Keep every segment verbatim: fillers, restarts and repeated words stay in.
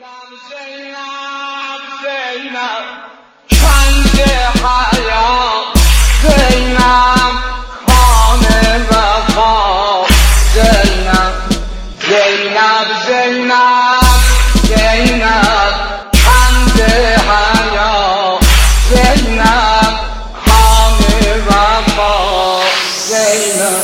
Zeynep, Zeynep, kendi hayat, Zeynep, hane vefa, Zeynep, Zeynep, Zeynep, Zeynep, kendi hayat, Zeynep, hane vefa, Zeynep.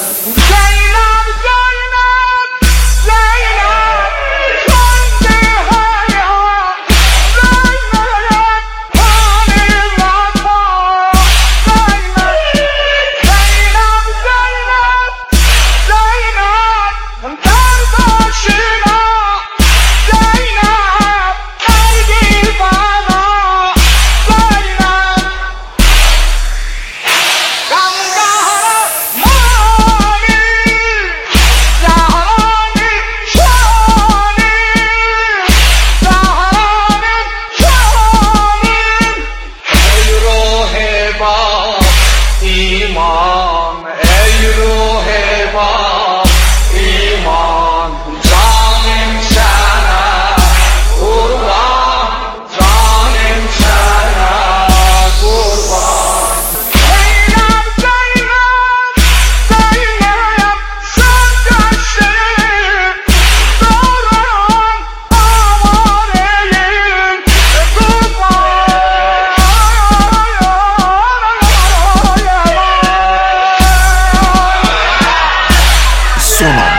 İman, ey ruhe bak, iman, canım sana kurban, canım sana kurban. Zeynep, Zeynep, Zeynep, sen gözlerim, doğran avareyim, kurban. Sonar.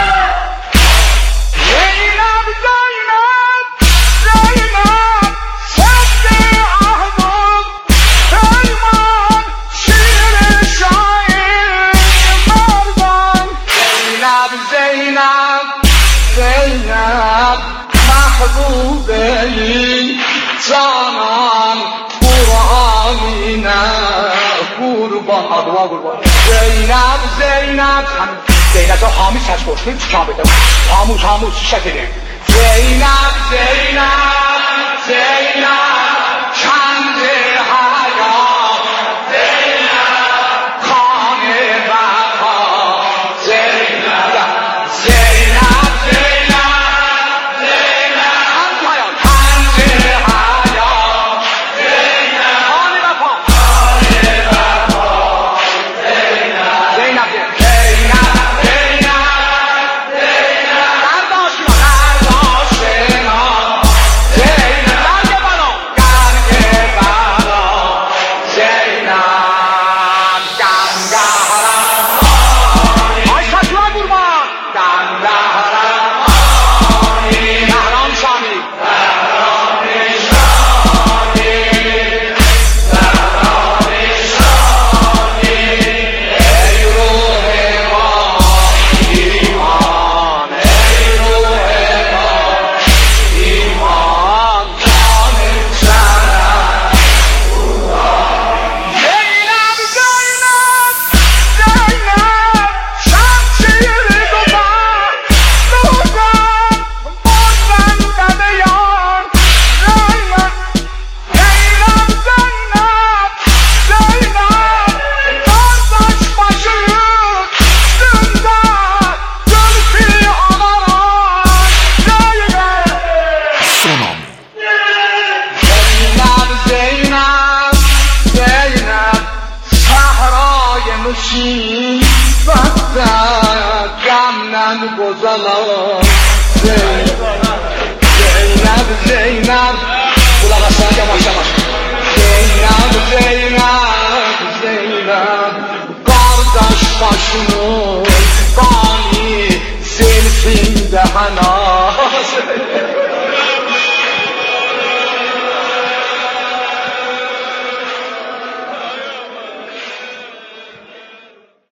Zeynep, Zeynep, Zeynep, sevdi ahdım, Selman, şiir şair, merdan. Zeynep, Zeynep, Zeynep, mahbubeyin, canan, Kur'an'ine kurban. Dua kurban. Zeynep, Zeynep, Zeynep حامی سش باشیم چیکار بده حاموش حاموش چی شکلی زینب زینب زینب چند حیات زینب خانه وفا زینب زینب زینب زینب چند حیات چند حیات زینب خانه وفا خانه وفا زینب زینب مصیبت غم نگذارم زینب زینب kulak aslan yavaş yavaş Zeynep Zeynep Zeynep kardeş başının bani zilfinde hana